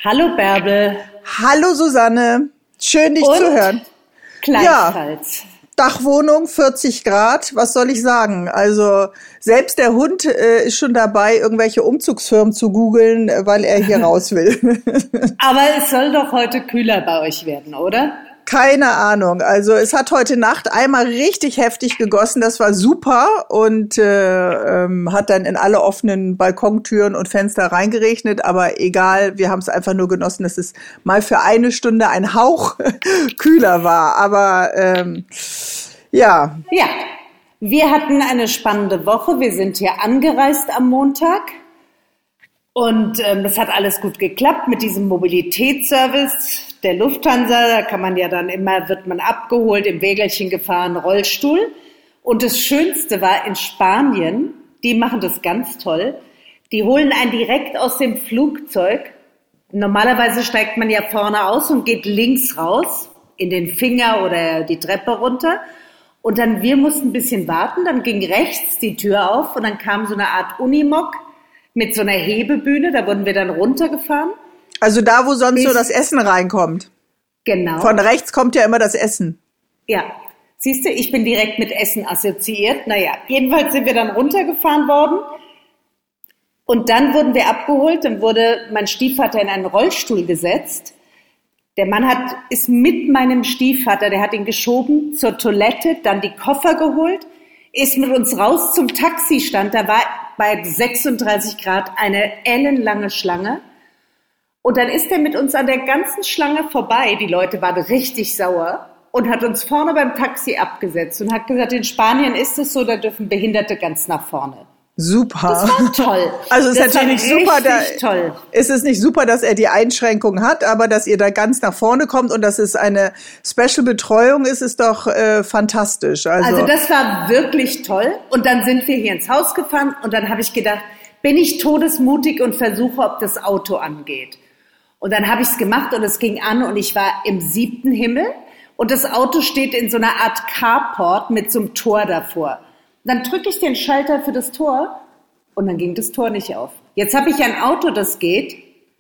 Hallo Bärbel. Hallo Susanne, schön dich zu hören. Gleichfalls. Ja, Dachwohnung, 40 Grad, was soll ich sagen? Also selbst der Hund ist schon dabei, irgendwelche Umzugsfirmen zu googeln, weil er hier raus will. Aber es soll doch heute kühler bei euch werden, oder? Keine Ahnung. Also es hat heute Nacht einmal richtig heftig gegossen. Das war super und hat dann in alle offenen Balkontüren und Fenster reingeregnet. Aber egal, wir haben es einfach nur genossen, dass es mal für eine Stunde ein Hauch kühler war. Aber ja. Ja, wir hatten eine spannende Woche. Wir sind hier angereist am Montag. Und das hat alles gut geklappt mit diesem Mobilitätsservice der Lufthansa. Da kann man ja dann immer, wird man abgeholt, im Wägelchen gefahren, Rollstuhl. Und das Schönste war in Spanien, die machen das ganz toll, die holen einen direkt aus dem Flugzeug. Normalerweise steigt man ja vorne aus und geht links raus, in den Finger oder die Treppe runter. Und dann, wir mussten ein bisschen warten, dann ging rechts die Tür auf und dann kam so eine Art Unimog mit so einer Hebebühne, da wurden wir dann runtergefahren. Also da, wo sonst so das Essen reinkommt. Genau. Von rechts kommt ja immer das Essen. Ja, siehst du, ich bin direkt mit Essen assoziiert. Naja, jedenfalls sind wir dann runtergefahren worden und dann wurden wir abgeholt. Dann wurde mein Stiefvater in einen Rollstuhl gesetzt. Der Mann ist mit meinem Stiefvater, der hat ihn geschoben zur Toilette, dann die Koffer geholt, ist mit uns raus zum Taxistand. Da war bei 36 Grad eine ellenlange Schlange. Und dann ist er mit uns an der ganzen Schlange vorbei. Die Leute waren richtig sauer und hat uns vorne beim Taxi abgesetzt und hat gesagt, in Spanien ist es so, da dürfen Behinderte ganz nach vorne. Super. Das war toll. Also es ist natürlich nicht super, toll. Es ist nicht super, dass er die Einschränkung hat, aber dass ihr da ganz nach vorne kommt und dass es eine Special-Betreuung ist, ist doch fantastisch. Also das war wirklich toll. Und dann sind wir hier ins Haus gefahren und dann habe ich gedacht, bin ich todesmutig und versuche, ob das Auto angeht. Und dann habe ich es gemacht und es ging an und ich war im 7. Himmel und das Auto steht in so einer Art Carport mit so einem Tor davor. Dann drücke ich den Schalter für das Tor und dann ging das Tor nicht auf. Jetzt habe ich ein Auto, das geht,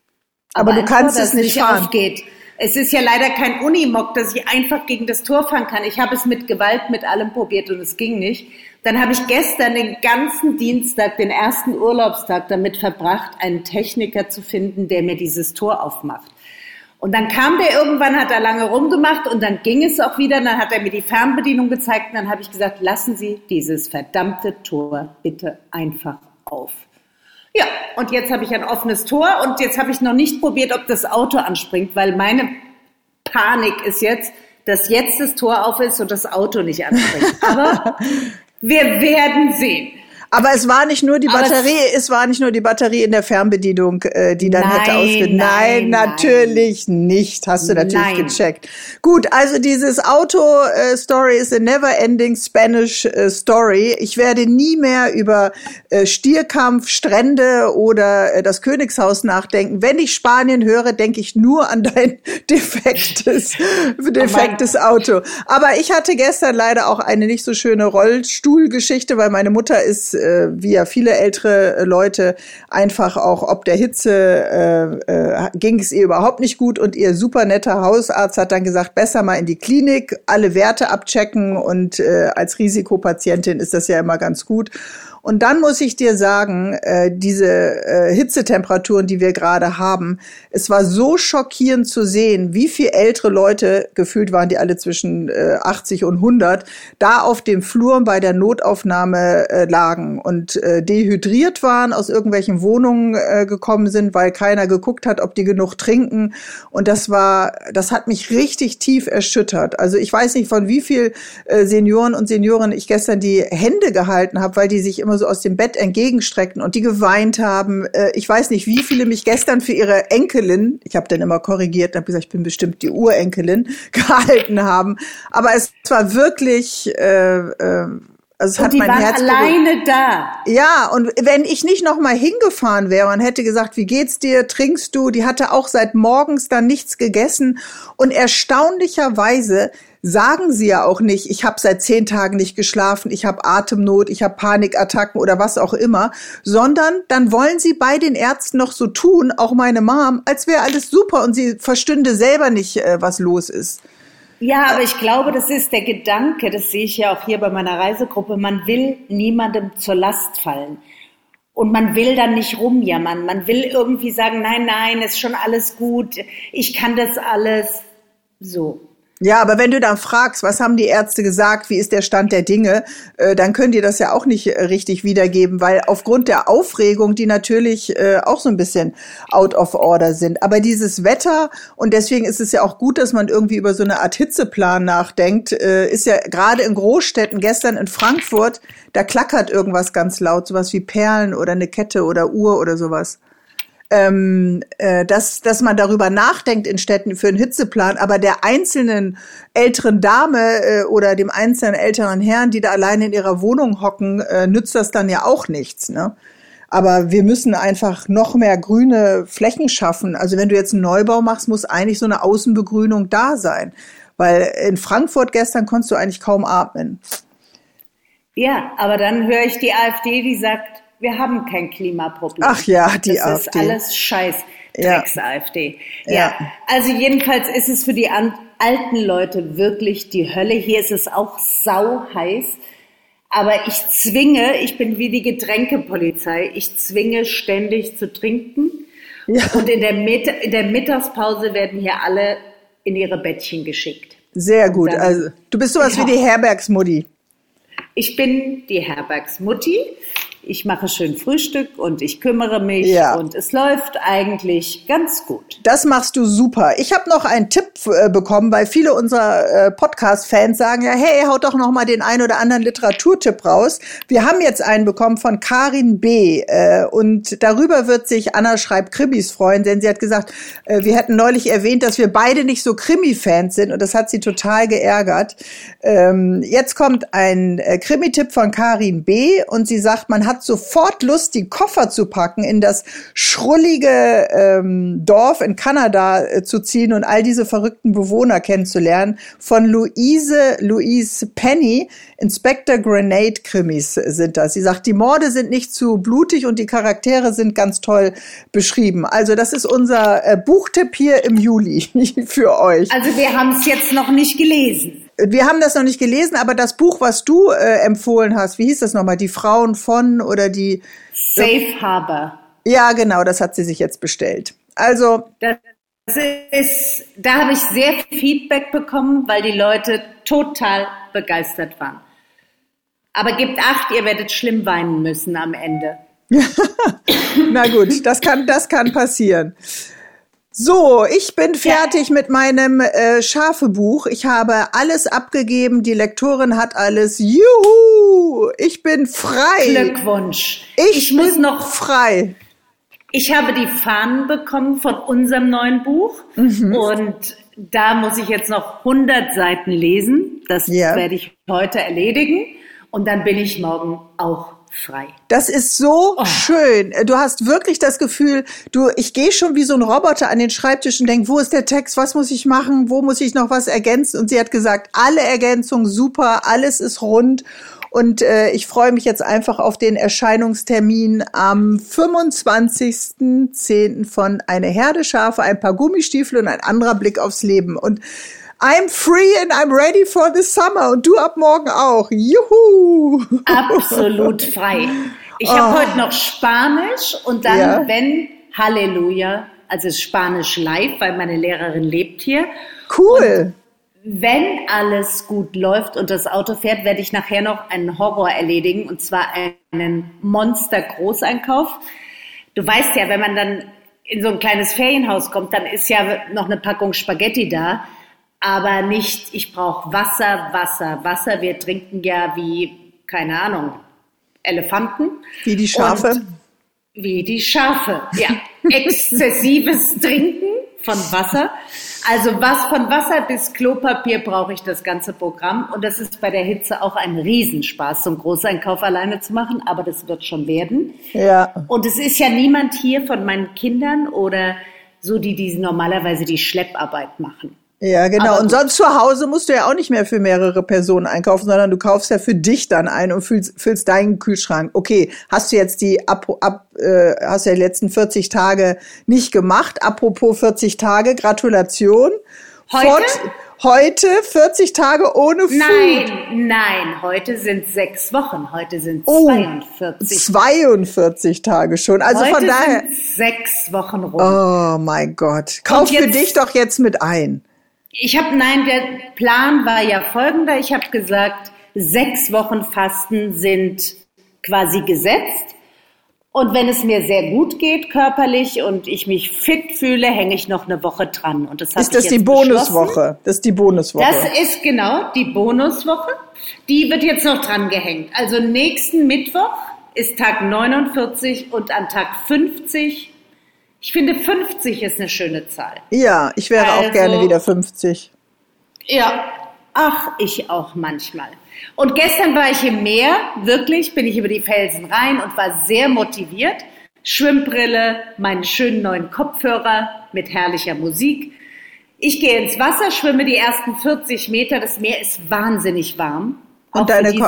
aber du kannst es nicht fahren. Aufgeht. Es ist ja leider kein Unimog, dass ich einfach gegen das Tor fahren kann. Ich habe es mit Gewalt, mit allem probiert und es ging nicht. Dann habe ich gestern den ganzen Dienstag, den ersten Urlaubstag damit verbracht, einen Techniker zu finden, der mir dieses Tor aufmacht. Und dann kam der irgendwann, hat er lange rumgemacht und dann ging es auch wieder. Dann hat er mir die Fernbedienung gezeigt und dann habe ich gesagt, lassen Sie dieses verdammte Tor bitte einfach auf. Ja, und jetzt habe ich ein offenes Tor und jetzt habe ich noch nicht probiert, ob das Auto anspringt, weil meine Panik ist jetzt, dass jetzt das Tor auf ist und das Auto nicht anspringt. Aber wir werden sehen. Aber es war nicht nur die Batterie, in der Fernbedienung, die dann hätte ausgehen. Nein, natürlich nicht. Hast du natürlich gecheckt. Gut, also dieses Auto-Story ist a never-ending Spanish Story. Ich werde nie mehr über Stierkampf, Strände oder das Königshaus nachdenken. Wenn ich Spanien höre, denke ich nur an dein defektes Auto. Aber ich hatte gestern leider auch eine nicht so schöne Rollstuhlgeschichte, weil meine Mutter ist wie ja viele ältere Leute einfach auch ob der Hitze ging es ihr überhaupt nicht gut und ihr super netter Hausarzt hat dann gesagt, besser mal in die Klinik, alle Werte abchecken und als Risikopatientin ist das ja immer ganz gut. Und dann muss ich dir sagen, diese Hitzetemperaturen, die wir gerade haben, es war so schockierend zu sehen, wie viele ältere Leute, gefühlt waren die alle zwischen 80 und 100, da auf dem Flur bei der Notaufnahme lagen und dehydriert waren, aus irgendwelchen Wohnungen gekommen sind, weil keiner geguckt hat, ob die genug trinken. Und das hat mich richtig tief erschüttert. Also ich weiß nicht, von wie viel Senioren und Seniorinnen ich gestern die Hände gehalten habe, weil die sich immer so aus dem Bett entgegenstreckten und die geweint haben. Ich weiß nicht, wie viele mich gestern für ihre Enkelin, ich habe dann immer korrigiert und habe gesagt, ich bin bestimmt die Urenkelin, gehalten haben. Aber es war wirklich, also es hat mein Herz berührt. Die waren alleine da. Ja, und wenn ich nicht noch mal hingefahren wäre und hätte gesagt, wie geht's dir, trinkst du, die hatte auch seit morgens dann nichts gegessen und erstaunlicherweise sagen sie ja auch nicht, ich habe seit 10 Tagen nicht geschlafen, ich habe Atemnot, ich habe Panikattacken oder was auch immer, sondern dann wollen sie bei den Ärzten noch so tun, auch meine Mom, als wäre alles super und sie verstünde selber nicht, was los ist. Ja, aber ich glaube, das ist der Gedanke, das sehe ich ja auch hier bei meiner Reisegruppe, man will niemandem zur Last fallen. Und man will dann nicht rumjammern, man will irgendwie sagen, nein, ist schon alles gut, ich kann das alles, so. Ja, aber wenn du dann fragst, was haben die Ärzte gesagt, wie ist der Stand der Dinge, dann können die das ja auch nicht richtig wiedergeben, weil aufgrund der Aufregung, die natürlich auch so ein bisschen out of order sind. Aber dieses Wetter, und deswegen ist es ja auch gut, dass man irgendwie über so eine Art Hitzeplan nachdenkt, ist ja gerade in Großstädten, gestern in Frankfurt, da klackert irgendwas ganz laut, sowas wie Perlen oder eine Kette oder Uhr oder sowas. Dass man darüber nachdenkt in Städten für einen Hitzeplan, aber der einzelnen älteren Dame oder dem einzelnen älteren Herrn, die da alleine in ihrer Wohnung hocken, nützt das dann ja auch nichts, ne? Aber wir müssen einfach noch mehr grüne Flächen schaffen. Also wenn du jetzt einen Neubau machst, muss eigentlich so eine Außenbegrünung da sein. Weil in Frankfurt gestern konntest du eigentlich kaum atmen. Ja, aber dann höre ich die AfD, die sagt, wir haben kein Klimaproblem. Ach ja, die das AfD. Das ist alles Scheiß, Drecks-AfD. Ja. Also jedenfalls ist es für die alten Leute wirklich die Hölle. Hier ist es auch sauheiß. Aber ich bin wie die Getränkepolizei. Ich zwinge ständig zu trinken. Ja. Und in der Mittagspause werden hier alle in ihre Bettchen geschickt. Sehr gut. Dann, also du bist sowas wie die Herbergsmutti. Ich bin die Herbergsmutti. Ich mache schön Frühstück und ich kümmere mich und es läuft eigentlich ganz gut. Das machst du super. Ich habe noch einen Tipp bekommen, weil viele unserer Podcast-Fans sagen ja, hey, haut doch noch mal den ein oder anderen Literaturtipp raus. Wir haben jetzt einen bekommen von Karin B. Und darüber wird sich Anna schreibt Krimis freuen, denn sie hat gesagt, wir hätten neulich erwähnt, dass wir beide nicht so Krimi-Fans sind und das hat sie total geärgert. Jetzt kommt ein Krimi-Tipp von Karin B. und sie sagt, man hat sofort Lust, die Koffer zu packen, in das schrullige Dorf in Kanada zu ziehen und all diese verrückten Bewohner kennenzulernen. Von Louise Penny, Inspector Grenade Krimis sind das. Sie sagt, die Morde sind nicht zu blutig und die Charaktere sind ganz toll beschrieben. Also das ist unser Buchtipp hier im Juli für euch. Also wir haben es jetzt noch nicht gelesen. Wir haben das noch nicht gelesen, aber das Buch, was du empfohlen hast, wie hieß das nochmal? Die Frauen von oder die... Safe Harbor. Ja, genau, das hat sie sich jetzt bestellt. Also... Da habe ich sehr viel Feedback bekommen, weil die Leute total begeistert waren. Aber gebt Acht, ihr werdet schlimm weinen müssen am Ende. Na gut, das kann passieren. So, ich bin fertig mit meinem Schafe-Buch. Ich habe alles abgegeben, die Lektorin hat alles. Juhu, ich bin frei. Glückwunsch. Ich muss noch frei. Ich habe die Fahnen bekommen von unserem neuen Buch und da muss ich jetzt noch 100 Seiten lesen. Das werde ich heute erledigen und dann bin ich morgen auch frei. Das ist so schön. Du hast wirklich das Gefühl, ich gehe schon wie so ein Roboter an den Schreibtisch und denke, wo ist der Text, was muss ich machen, wo muss ich noch was ergänzen? Und sie hat gesagt, alle Ergänzungen super, alles ist rund. Und ich freue mich jetzt einfach auf den Erscheinungstermin am 25.10. von Eine Herde Schafe, ein paar Gummistiefel und ein anderer Blick aufs Leben. Und I'm free and I'm ready for the summer. Und du ab morgen auch. Juhu! Absolut frei. Ich habe heute noch Spanisch und dann, wenn Halleluja, also Spanisch live, weil meine Lehrerin lebt hier. Cool. Und wenn alles gut läuft und das Auto fährt, werde ich nachher noch einen Horror erledigen, und zwar einen Monster-Großeinkauf. Du weißt ja, wenn man dann in so ein kleines Ferienhaus kommt, dann ist ja noch eine Packung Spaghetti da, aber nicht, ich brauche Wasser. Wir trinken ja wie, keine Ahnung, Elefanten. Wie die Schafe. Wie die Schafe, ja. Exzessives Trinken von Wasser. Also was von Wasser bis Klopapier brauche ich das ganze Programm. Und das ist bei der Hitze auch ein Riesenspaß, so einen Großeinkauf alleine zu machen. Aber das wird schon werden. Ja. Und es ist ja niemand hier von meinen Kindern oder so, die normalerweise die Schlepparbeit machen. Ja, genau. Und sonst zu Hause musst du ja auch nicht mehr für mehrere Personen einkaufen, sondern du kaufst ja für dich dann ein und füllst deinen Kühlschrank. Okay, hast du jetzt hast ja die letzten 40 Tage nicht gemacht. Apropos 40 Tage, Gratulation. Heute 40 Tage ohne Food. Nein, heute sind 6 Wochen. Heute sind 42. 42 Tage schon. Also heute von daher. Sind 6 Wochen rum. Oh mein Gott. Kauf für dich doch jetzt mit ein. Der Plan war ja folgender. Ich habe gesagt, 6 Wochen Fasten sind quasi gesetzt. Und wenn es mir sehr gut geht körperlich und ich mich fit fühle, hänge ich noch eine Woche dran. Und das ist das die Bonuswoche? Das ist die Bonuswoche. Das ist genau die Bonuswoche. Die wird jetzt noch dran gehängt. Also nächsten Mittwoch ist Tag 49 und an Tag 50. Ich finde 50 ist eine schöne Zahl. Ja, ich wäre auch gerne wieder 50. Ja, ich auch manchmal. Und gestern war ich im Meer, wirklich, bin ich über die Felsen rein und war sehr motiviert. Schwimmbrille, meinen schönen neuen Kopfhörer mit herrlicher Musik. Ich gehe ins Wasser, schwimme die ersten 40 Meter. Das Meer ist wahnsinnig warm. Und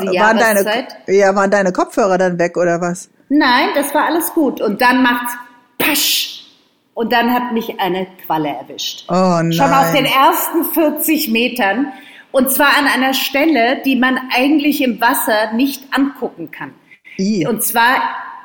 waren deine Kopfhörer dann weg oder was? Nein, das war alles gut. Und dann macht's Pasch. Und dann hat mich eine Qualle erwischt. Oh nein. Schon auf den ersten 40 Metern. Und zwar an einer Stelle, die man eigentlich im Wasser nicht angucken kann. Und zwar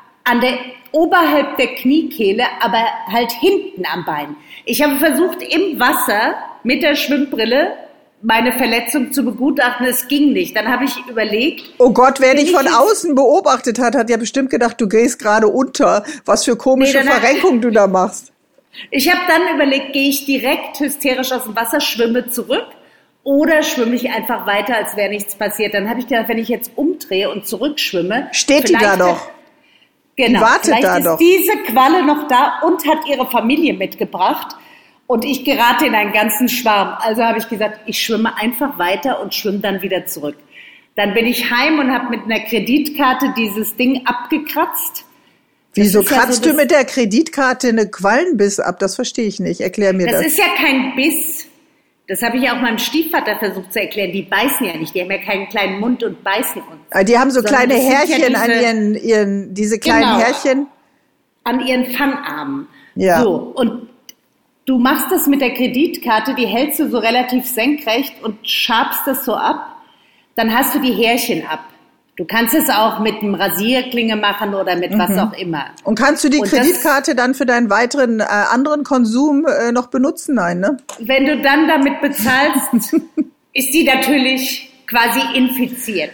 oberhalb der Kniekehle, aber halt hinten am Bein. Ich habe versucht, im Wasser mit der Schwimmbrille meine Verletzung zu begutachten. Es ging nicht. Dann habe ich überlegt. Oh Gott, wer dich von außen beobachtet hat ja bestimmt gedacht, du gehst gerade unter. Was für komische Verrenkung du da machst. Ich habe dann überlegt, gehe ich direkt hysterisch aus dem Wasser, schwimme zurück. Oder schwimme ich einfach weiter, als wäre nichts passiert. Dann habe ich gedacht, wenn ich jetzt umdrehe und zurückschwimme. Steht die da doch? Genau. Die wartet vielleicht da ist doch. Diese Qualle noch da und hat ihre Familie mitgebracht. Und ich gerate in einen ganzen Schwarm. Also habe ich gesagt, ich schwimme einfach weiter und schwimme dann wieder zurück. Dann bin ich heim und habe mit einer Kreditkarte dieses Ding abgekratzt. Wieso kratzt du mit der Kreditkarte eine Quallenbiss ab? Das verstehe ich nicht. Erklär mir das. Das ist ja kein Biss. Das habe ich auch meinem Stiefvater versucht zu erklären. Die beißen ja nicht. Die haben ja keinen kleinen Mund und beißen uns. Die haben so kleine Härchen an diese kleinen Härchen. An ihren Fangarmen. Ja. So. Und du machst das mit der Kreditkarte, die hältst du so relativ senkrecht und schabst das so ab. Dann hast du die Härchen ab. Du kannst es auch mit einem Rasierklinge machen oder mit was auch immer. Und kannst du die Kreditkarte dann für deinen weiteren anderen Konsum noch benutzen? Nein, ne? Wenn du dann damit bezahlst, ist die natürlich quasi infiziert.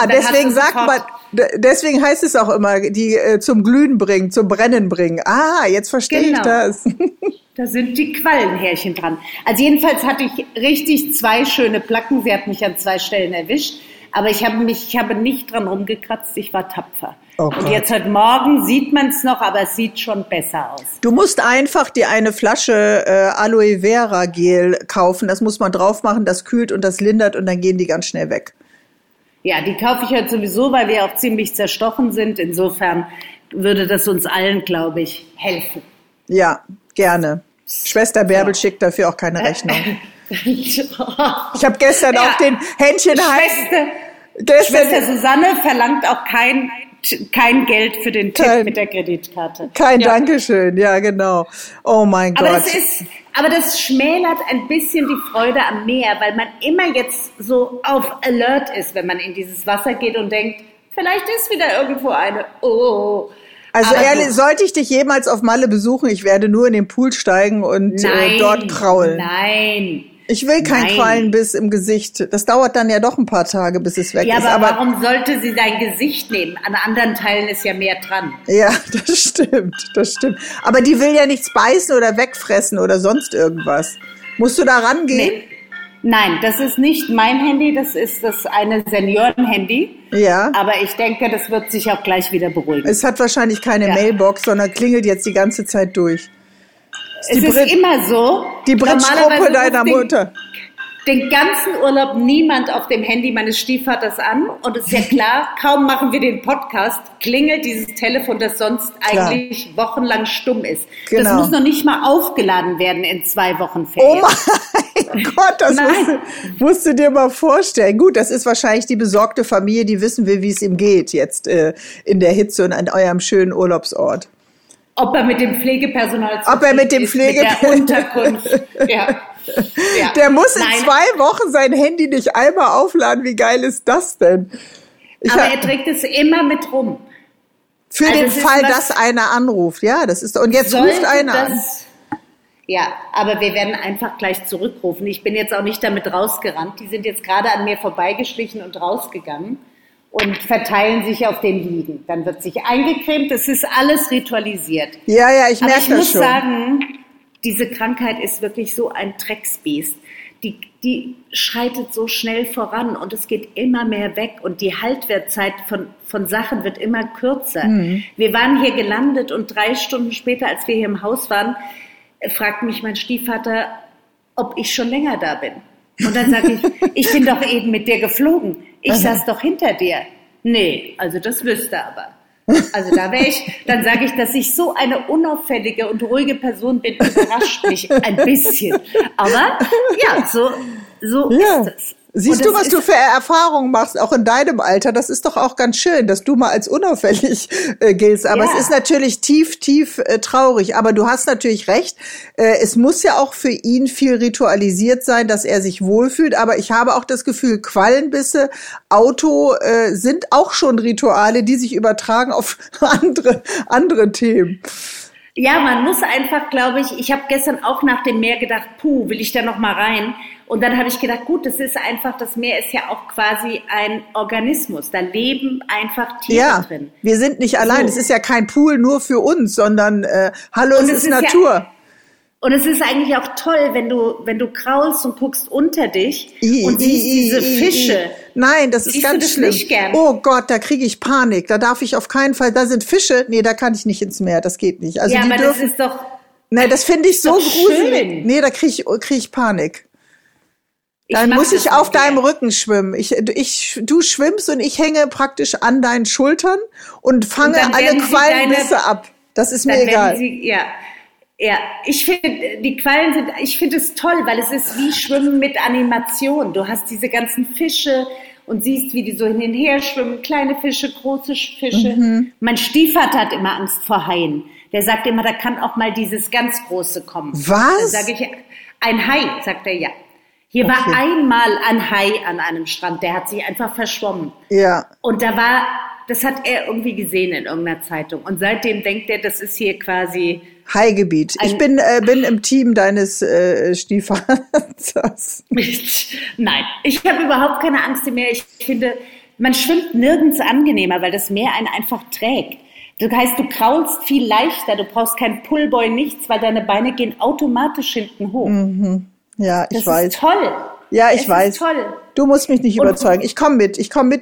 Deswegen heißt es auch immer, die zum Glühen bringen, zum Brennen bringen. Jetzt verstehe ich das. Da sind die Quallenhärchen dran. Also jedenfalls hatte ich richtig 2 schöne Placken. Sie hat mich an 2 Stellen erwischt. Aber ich habe nicht dran rumgekratzt, ich war tapfer. Oh und jetzt heute Morgen sieht man es noch, aber es sieht schon besser aus. Du musst einfach dir eine Flasche Aloe Vera Gel kaufen, das muss man drauf machen, das kühlt und das lindert und dann gehen die ganz schnell weg. Ja, die kaufe ich heute sowieso, weil wir auch ziemlich zerstochen sind. Insofern würde das uns allen, glaube ich, helfen. Ja, gerne. Schwester Bärbel schickt dafür auch keine Rechnung. Ich habe gestern auch den Händchen Schwester Susanne verlangt auch kein Geld für den Tipp mit der Kreditkarte. Kein Dankeschön, ja genau. Oh mein Gott. Aber das schmälert ein bisschen die Freude am Meer, weil man immer jetzt so auf Alert ist, wenn man in dieses Wasser geht und denkt, vielleicht ist wieder irgendwo eine. Oh. Also ehrlich, sollte ich dich jemals auf Malle besuchen, ich werde nur in den Pool steigen und dort kraulen. Nein. Ich will keinen Quallenbiss im Gesicht. Das dauert dann ja doch ein paar Tage, bis es weg ist. Ja, aber warum sollte sie dein Gesicht nehmen? An anderen Teilen ist ja mehr dran. Ja, das stimmt. Aber die will ja nichts beißen oder wegfressen oder sonst irgendwas. Musst du da rangehen? Nee. Nein, das ist nicht mein Handy, das ist das eine Senioren-Handy. Ja. Aber ich denke, das wird sich auch gleich wieder beruhigen. Es hat wahrscheinlich keine Mailbox, sondern klingelt jetzt die ganze Zeit durch. Es ist immer so. Die Britschgruppe deiner Mutter. Den ganzen Urlaub niemand auf dem Handy meines Stiefvaters an. Und es ist ja klar, kaum machen wir den Podcast, klingelt dieses Telefon, das sonst eigentlich wochenlang stumm ist. Genau. Das muss noch nicht mal aufgeladen werden in 2 Wochen Ferien. Oh mein Gott, das musst du dir mal vorstellen. Gut, das ist wahrscheinlich die besorgte Familie, die wissen will, wie es ihm geht jetzt in der Hitze und an eurem schönen Urlaubsort. Ob er mit dem Pflegepersonal mit der Unterkunft, ja. Der muss in 2 Wochen sein Handy nicht einmal aufladen. Wie geil ist das denn? Aber er trägt es immer mit rum. Für den Fall, dass einer anruft. Ja, das ist, und jetzt ruft einer an. Ja, aber wir werden einfach gleich zurückrufen. Ich bin jetzt auch nicht damit rausgerannt. Die sind jetzt gerade an mir vorbeigeschlichen und rausgegangen und verteilen sich auf den Liegen. Dann wird sich eingecremt. Das ist alles ritualisiert. Ja, ich merke das schon. Aber ich muss sagen, diese Krankheit ist wirklich so ein Drecksbiest. Die schreitet so schnell voran und es geht immer mehr weg und die Haltwertzeit von Sachen wird immer kürzer. Mhm. Wir waren hier gelandet und 3 Stunden später, als wir hier im Haus waren, fragt mich mein Stiefvater, ob ich schon länger da bin. Und dann sage ich bin doch eben mit dir geflogen. Ich saß doch hinter dir. Nee, also das wüsste aber. Also dann sage ich, dass ich so eine unauffällige und ruhige Person bin, überrascht mich ein bisschen. Aber ja, so ist es. Siehst du, was du für Erfahrungen machst, auch in deinem Alter? Das ist doch auch ganz schön, dass du mal als unauffällig giltst. Aber es ist natürlich tief traurig. Aber du hast natürlich recht. Es muss ja auch für ihn viel ritualisiert sein, dass er sich wohlfühlt. Aber ich habe auch das Gefühl, Quallenbisse, Auto sind auch schon Rituale, die sich übertragen auf andere Themen. Ja, man muss einfach, glaube ich habe gestern auch nach dem Meer gedacht, will ich da noch mal rein? Und dann habe ich gedacht, gut, das Meer ist ja auch quasi ein Organismus. Da leben einfach Tiere drin. Wir sind nicht allein. Es ist ja kein Pool nur für uns, sondern hallo, es ist Natur. Ja, und es ist eigentlich auch toll, wenn du kraulst und guckst unter dich und siehst diese Fische. Nein, das ist ganz schlimm. Nicht gern? Oh Gott, da kriege ich Panik. Da darf ich auf keinen Fall, da sind Fische. Nee, da kann ich nicht ins Meer. Das geht nicht. Also die aber das ist doch... Nein, das finde ich so gruselig. Nee, da krieg ich Panik. Dann muss ich auf deinem Rücken schwimmen. Du schwimmst und ich hänge praktisch an deinen Schultern und fange alle Quallenbisse ab. Das ist mir egal. Ja, ich finde es toll, weil es ist wie Schwimmen mit Animation. Du hast diese ganzen Fische und siehst, wie die so hin und her schwimmen. Kleine Fische, große Fische. Mhm. Mein Stiefvater hat immer Angst vor Haien. Der sagt immer, da kann auch mal dieses ganz Große kommen. Was? Dann sage ich, ein Hai, sagt er, ja. Hier war einmal ein Hai an einem Strand, der hat sich einfach verschwommen. Ja. Und das hat er irgendwie gesehen in irgendeiner Zeitung. Und seitdem denkt er, das ist hier quasi Haigebiet. Ich bin im Team deines Stiefvaters. Nein, ich habe überhaupt keine Angst mehr. Ich finde, man schwimmt nirgends angenehmer, weil das Meer einen einfach trägt. Das heißt, du kraulst viel leichter, du brauchst kein Pullboy, nichts, weil deine Beine gehen automatisch hinten hoch. Mhm. Ja, ich weiß. Das ist toll. Ja, ich weiß. Ist toll. Du musst mich nicht überzeugen. Ich komme mit.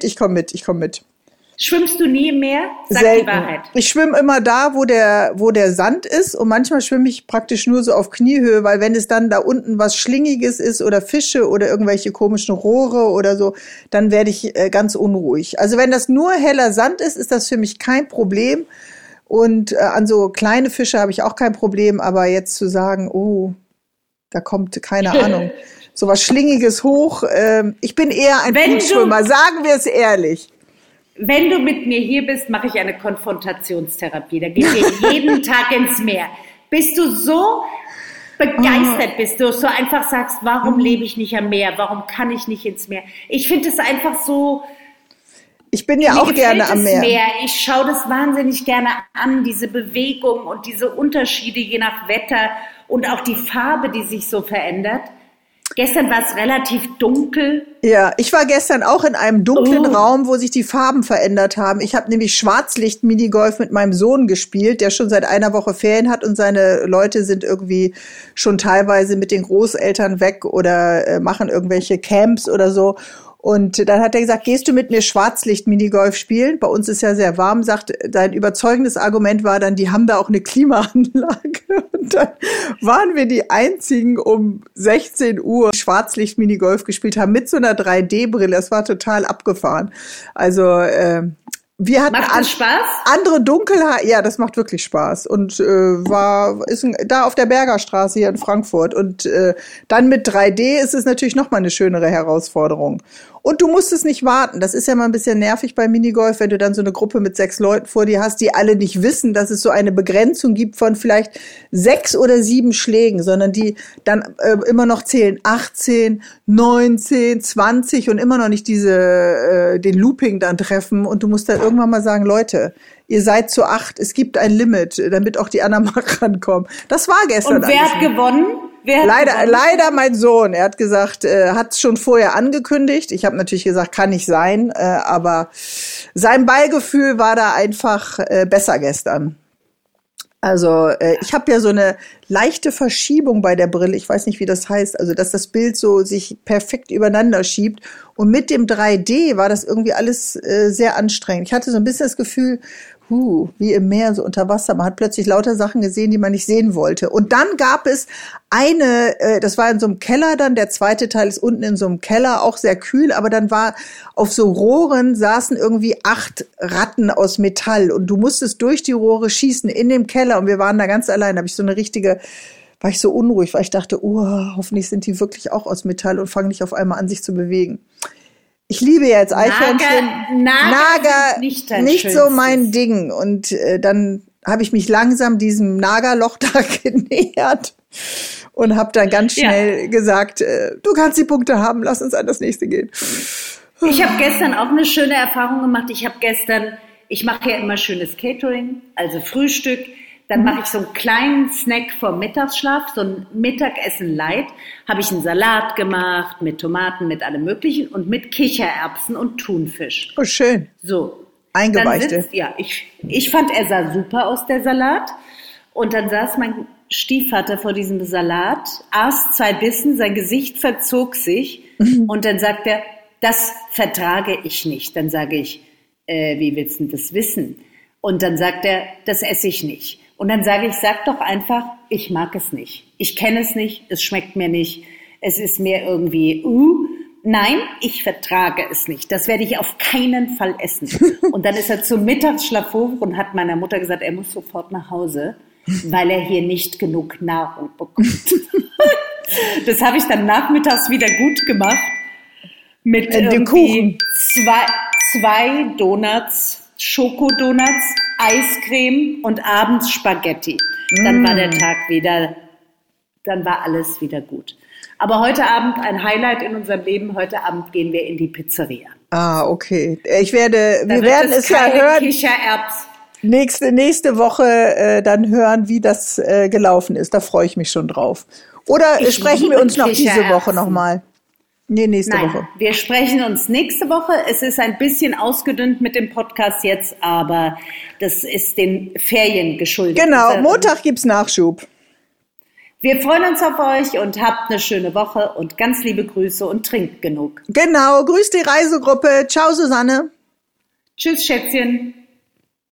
Schwimmst du nie im Meer? Sag Selten. Die Wahrheit. Ich schwimme immer da, wo der Sand ist und manchmal schwimme ich praktisch nur so auf Kniehöhe, weil wenn es dann da unten was Schlingiges ist oder Fische oder irgendwelche komischen Rohre oder so, dann werde ich ganz unruhig. Also wenn das nur heller Sand ist das für mich kein Problem und an so kleine Fische habe ich auch kein Problem, aber jetzt zu sagen, da kommt, keine Ahnung, so was Schlingiges hoch. Ich bin eher ein Poolschwimmer, sagen wir es ehrlich. Wenn du mit mir hier bist, mache ich eine Konfrontationstherapie. Da gehen wir jeden Tag ins Meer. Bis du so begeistert bist, du so einfach sagst, warum lebe ich nicht am Meer? Warum kann ich nicht ins Meer? Ich finde es einfach so... Ich bin ja auch gerne am Meer. Ich schaue das wahnsinnig gerne an, diese Bewegung und diese Unterschiede je nach Wetter und auch die Farbe, die sich so verändert. Gestern war es relativ dunkel. Ja, ich war gestern auch in einem dunklen Raum, wo sich die Farben verändert haben. Ich habe nämlich Schwarzlicht-Minigolf mit meinem Sohn gespielt, der schon seit einer Woche Ferien hat und seine Leute sind irgendwie schon teilweise mit den Großeltern weg oder machen irgendwelche Camps oder so. Und dann hat er gesagt, gehst du mit mir Schwarzlicht-Minigolf spielen? Bei uns ist ja sehr warm, sagt, dein überzeugendes Argument war dann, die haben da auch eine Klimaanlage. Und dann waren wir die einzigen um 16 Uhr Schwarzlicht-Minigolf gespielt haben mit so einer 3D-Brille. Das war total abgefahren. Also Wir hatten macht das Spaß? Andere Dunkelheit, ja, das macht wirklich Spaß und ist da auf der Bergerstraße hier in Frankfurt und dann mit 3D ist es natürlich noch mal eine schönere Herausforderung. Und du musst es nicht warten. Das ist ja mal ein bisschen nervig bei Minigolf, wenn du dann so eine Gruppe mit 6 Leuten vor dir hast, die alle nicht wissen, dass es so eine Begrenzung gibt von vielleicht 6 oder 7 Schlägen, sondern die dann immer noch zählen 18, 19, 20 und immer noch nicht den Looping dann treffen. Und du musst dann irgendwann mal sagen, Leute, ihr seid zu 8, es gibt ein Limit, damit auch die anderen mal rankommen. Das war gestern. Und wer hat gewonnen? Leider mein Sohn. Er hat gesagt, hat es schon vorher angekündigt. Ich habe natürlich gesagt, kann nicht sein. Aber sein Ballgefühl war da einfach besser gestern. Also ich habe ja so eine leichte Verschiebung bei der Brille. Ich weiß nicht, wie das heißt. Also dass das Bild so sich perfekt übereinander schiebt. Und mit dem 3D war das irgendwie alles sehr anstrengend. Ich hatte so ein bisschen das Gefühl, wie im Meer, so unter Wasser. Man hat plötzlich lauter Sachen gesehen, die man nicht sehen wollte. Und dann gab es das war in so einem Keller dann, der zweite Teil ist unten in so einem Keller, auch sehr kühl, aber dann war auf so Rohren saßen irgendwie 8 Ratten aus Metall und du musstest durch die Rohre schießen in dem Keller und wir waren da ganz allein. Da war ich so unruhig, weil ich dachte, hoffentlich sind die wirklich auch aus Metall und fangen nicht auf einmal an, sich zu bewegen. Ich liebe ja jetzt Eichhörnchen. Nager nicht so mein Ding. Und dann habe ich mich langsam diesem Nagerloch da genähert und habe dann ganz schnell gesagt, du kannst die Punkte haben, lass uns an das nächste gehen. Ich habe gestern auch eine schöne Erfahrung gemacht. Ich mache ja immer schönes Catering, also Frühstück. Dann mache ich so einen kleinen Snack vor Mittagsschlaf, so ein Mittagessen light. Habe ich einen Salat gemacht mit Tomaten, mit allem Möglichen und mit Kichererbsen und Thunfisch. Oh, schön. So. Eingeweichte. Ich fand, er sah super aus, der Salat. Und dann saß mein Stiefvater vor diesem Salat, aß 2 Bissen, sein Gesicht verzog sich und dann sagt er, das vertrage ich nicht. Dann sage ich, wie willst du das wissen? Und dann sagt er, das esse ich nicht. Und dann sage ich, sag doch einfach, ich mag es nicht. Ich kenne es nicht, es schmeckt mir nicht, es ist mir irgendwie, nein, ich vertrage es nicht. Das werde ich auf keinen Fall essen. Und dann ist er zum Mittagsschlaf hoch und hat meiner Mutter gesagt, er muss sofort nach Hause, weil er hier nicht genug Nahrung bekommt. Das habe ich dann nachmittags wieder gut gemacht. Mit dem Kuchen. 2 Donuts, Schokodonuts, Eiscreme und abends Spaghetti. Dann war der Tag dann war alles wieder gut. Aber heute Abend ein Highlight in unserem Leben. Heute Abend gehen wir in die Pizzeria. Ah, okay. Wir werden es ja hören. Kichererbsen. Nächste Woche dann hören, wie das gelaufen ist. Da freue ich mich schon drauf. Oder sprechen wir uns noch diese Woche nochmal? Nee, nächste Woche. Wir sprechen uns nächste Woche. Es ist ein bisschen ausgedünnt mit dem Podcast jetzt, aber das ist den Ferien geschuldet. Genau, Montag gibt's Nachschub. Wir freuen uns auf euch und habt eine schöne Woche und ganz liebe Grüße und trinkt genug. Genau, grüß die Reisegruppe. Ciao, Susanne. Tschüss, Schätzchen.